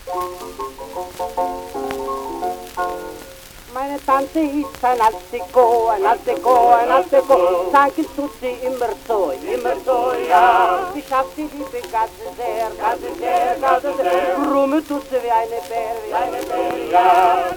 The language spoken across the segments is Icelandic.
Meine Tante hieß ein Azteko, sagen tut sie immer so, ja. Sie schafft die Liebe ganz sehr, Brumme tut sie wie eine Bär, ja.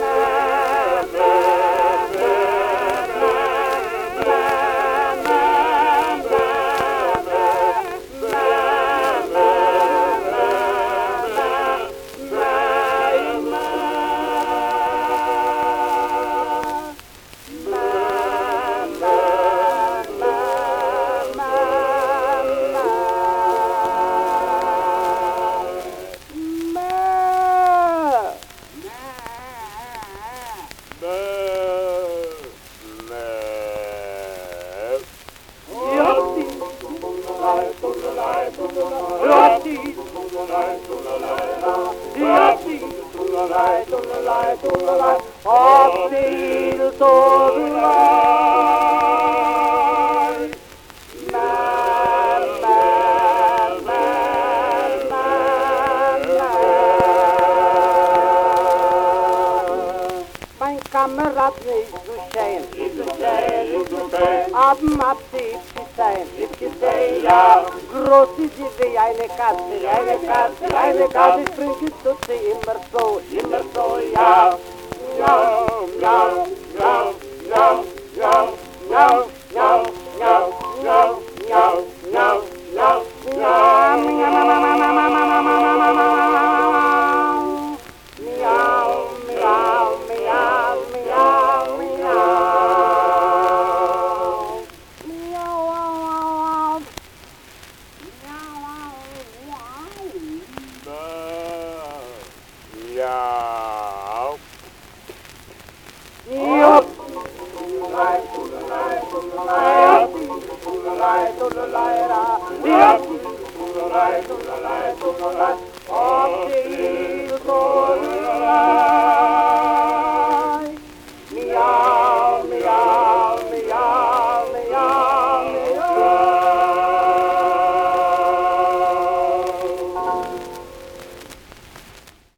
Mein Kamerad nicht so schön, Abend hat sie gesehen, ja. Groß ist sie wie eine Katze, Frühstück tut sie immer so, ja. Miau, miau, miau, miau, miau, miau, miau, miau, miau, miau, miau, miau, miau, miau.